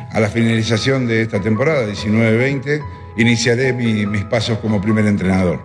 A la finalización de esta temporada, 19-20, iniciaré mis pasos como primer entrenador.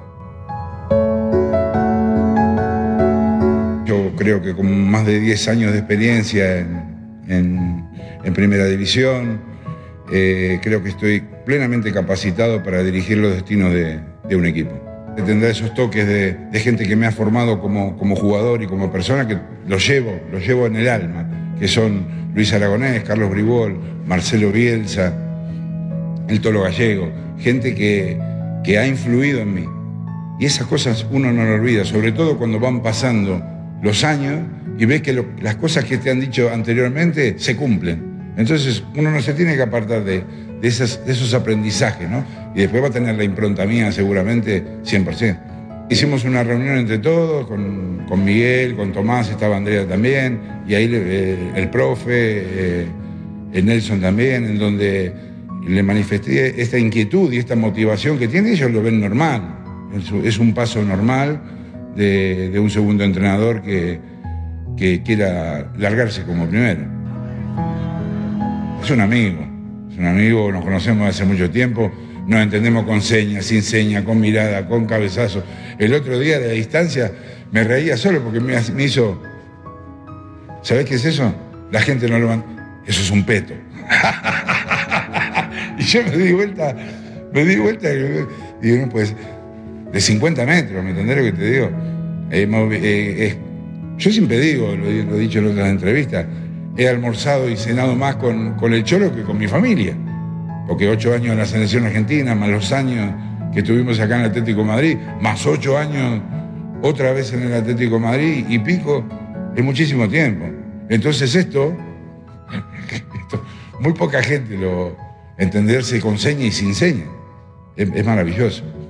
Yo creo que con más de 10 años de experiencia en Primera División, creo que estoy plenamente capacitado para dirigir los destinos de un equipo. Tendrá esos toques de gente que me ha formado como jugador y como persona, que los llevo en el alma, que son Luis Aragonés, Carlos Bribol, Marcelo Bielsa, el Tolo Gallego, gente que ha influido en mí. Y esas cosas uno no lo olvida, sobre todo cuando van pasando los años y ves que las cosas que te han dicho anteriormente se cumplen. Entonces uno no se tiene que apartar de esos aprendizajes, ¿no? Y después va a tener la impronta mía seguramente 100%. Hicimos una reunión entre todos, con Miguel, con Tomás, estaba Andrea también, y ahí el profe, Nelson también, en donde le manifesté esta inquietud y esta motivación que tiene. Ellos lo ven normal, es un paso normal de un segundo entrenador que quiera largarse como primero. Es un amigo, nos conocemos hace mucho tiempo, nos entendemos con señas, sin señas, con mirada, con cabezazo. El otro día de la distancia me reía solo porque me hizo... ¿Sabés qué es eso? La gente no lo va... Eso es un peto. Y yo me di vuelta y digo, no, pues, de 50 metros, ¿me entendés lo que te digo? Yo siempre digo, lo he dicho en otras entrevistas, he almorzado y cenado más con el Cholo que con mi familia. Porque 8 años en la selección argentina, más los años que estuvimos acá en el Atlético de Madrid, más 8 años otra vez en el Atlético de Madrid y pico, es muchísimo tiempo. Entonces esto muy poca gente lo entenderse con seña y sin seña. Es maravilloso.